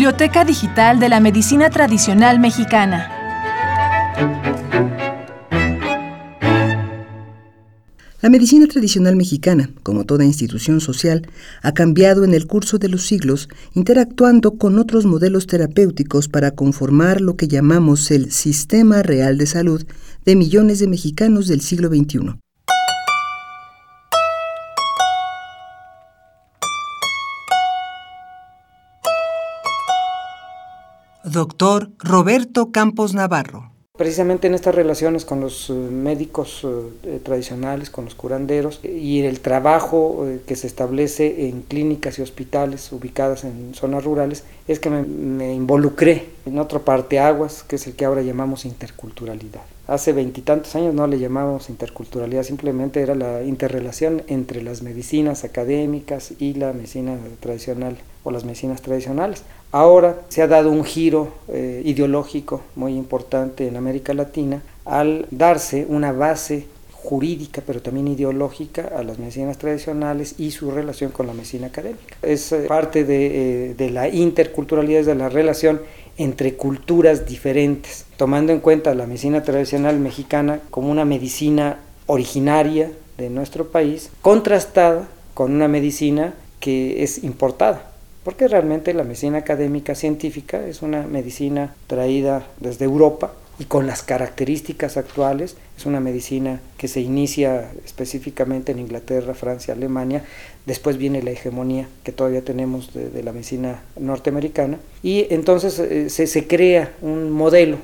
Biblioteca Digital de la Medicina Tradicional Mexicana. La medicina tradicional mexicana, como toda institución social, ha cambiado en el curso de los siglos, interactuando con otros modelos terapéuticos para conformar lo que llamamos el Sistema Real de Salud de millones de mexicanos del siglo XXI. Doctor Roberto Campos Navarro. Precisamente en estas relaciones con los médicos tradicionales, con los curanderos, y el trabajo que se establece en clínicas y hospitales ubicadas en zonas rurales, es que me involucré en otro parteaguas, que es el que ahora llamamos interculturalidad. Hace 20 y tantos años no le llamábamos interculturalidad, simplemente era la interrelación entre las medicinas académicas y la medicina tradicional o las medicinas tradicionales. Ahora se ha dado un giro ideológico muy importante en América Latina al darse una base jurídica, pero también ideológica a las medicinas tradicionales y su relación con la medicina académica. Es parte de la interculturalidad, de la relación entre culturas diferentes, tomando en cuenta la medicina tradicional mexicana como una medicina originaria de nuestro país, contrastada con una medicina que es importada, porque realmente la medicina académica científica es una medicina traída desde Europa y con las características actuales. Es una medicina que se inicia específicamente en Inglaterra, Francia, Alemania. Después viene la hegemonía que todavía tenemos de la medicina norteamericana, y entonces se crea un modelo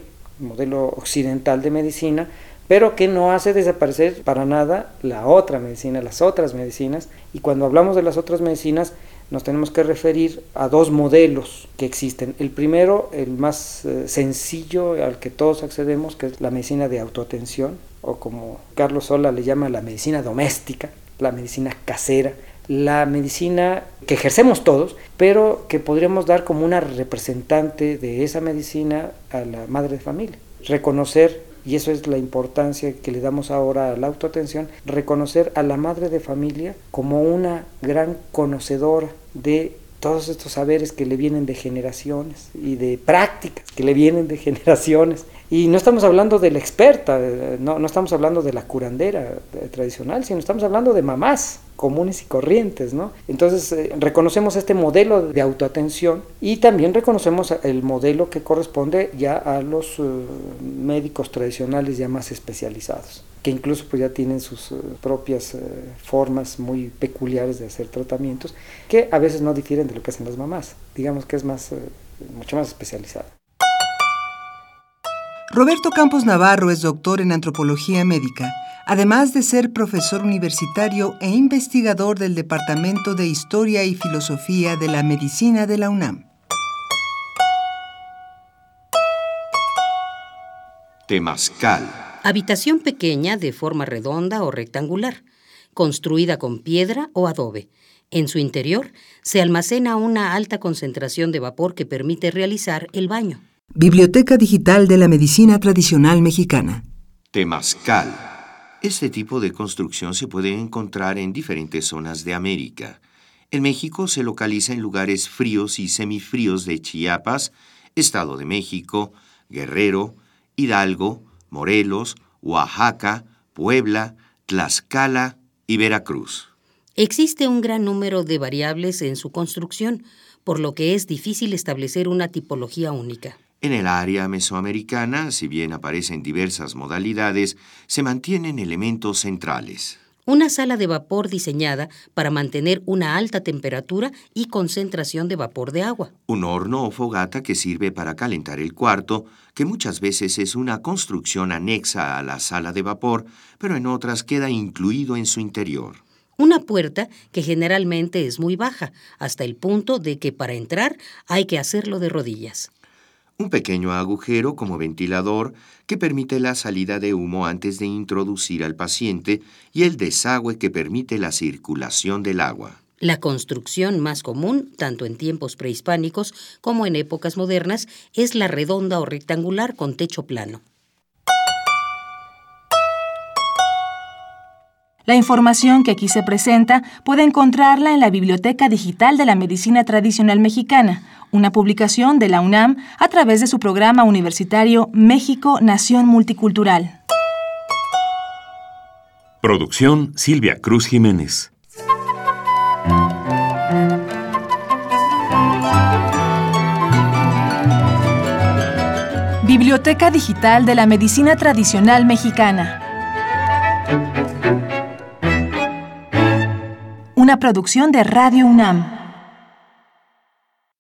occidental de medicina, pero que no hace desaparecer para nada la otra medicina, las otras medicinas. Y cuando hablamos de las otras medicinas, nos tenemos que referir a dos modelos que existen. El primero, el más sencillo, al que todos accedemos, que es la medicina de autoatención, o como Carlos Sola le llama, la medicina doméstica, la medicina casera, la medicina que ejercemos todos, pero que podríamos dar como una representante de esa medicina a la madre de familia. Reconocer, y eso es la importancia que le damos ahora a la autoatención, reconocer a la madre de familia como una gran conocedora de todos estos saberes que le vienen de generaciones y de prácticas que le vienen de generaciones. Y no estamos hablando de la experta, no estamos hablando de la curandera tradicional, sino estamos hablando de mamás comunes y corrientes, ¿no? Entonces reconocemos este modelo de autoatención y también reconocemos el modelo que corresponde ya a los médicos tradicionales ya más especializados, que incluso pues ya tienen sus propias formas muy peculiares de hacer tratamientos, que a veces no difieren de lo que hacen las mamás. Digamos que es mucho más especializado. Roberto Campos Navarro es doctor en antropología médica, además de ser profesor universitario e investigador del Departamento de Historia y Filosofía de la Medicina de la UNAM. Temazcal. Habitación pequeña de forma redonda o rectangular, construida con piedra o adobe. En su interior se almacena una alta concentración de vapor que permite realizar el baño. Biblioteca Digital de la Medicina Tradicional Mexicana. Temazcal. Este tipo de construcción se puede encontrar en diferentes zonas de América. En México se localiza en lugares fríos y semifríos de Chiapas, Estado de México, Guerrero, Hidalgo, Morelos, Oaxaca, Puebla, Tlaxcala y Veracruz. Existe un gran número de variables en su construcción, por lo que es difícil establecer una tipología única. En el área mesoamericana, si bien aparecen diversas modalidades, se mantienen elementos centrales. Una sala de vapor diseñada para mantener una alta temperatura y concentración de vapor de agua. Un horno o fogata que sirve para calentar el cuarto, que muchas veces es una construcción anexa a la sala de vapor, pero en otras queda incluido en su interior. Una puerta que generalmente es muy baja, hasta el punto de que para entrar hay que hacerlo de rodillas. Un pequeño agujero como ventilador que permite la salida de humo antes de introducir al paciente y el desagüe que permite la circulación del agua. La construcción más común, tanto en tiempos prehispánicos como en épocas modernas, es la redonda o rectangular con techo plano. La información que aquí se presenta puede encontrarla en la Biblioteca Digital de la Medicina Tradicional Mexicana, una publicación de la UNAM a través de su programa universitario México, Nación Multicultural. Producción Silvia Cruz Jiménez. Biblioteca Digital de la Medicina Tradicional Mexicana. Una producción de Radio UNAM.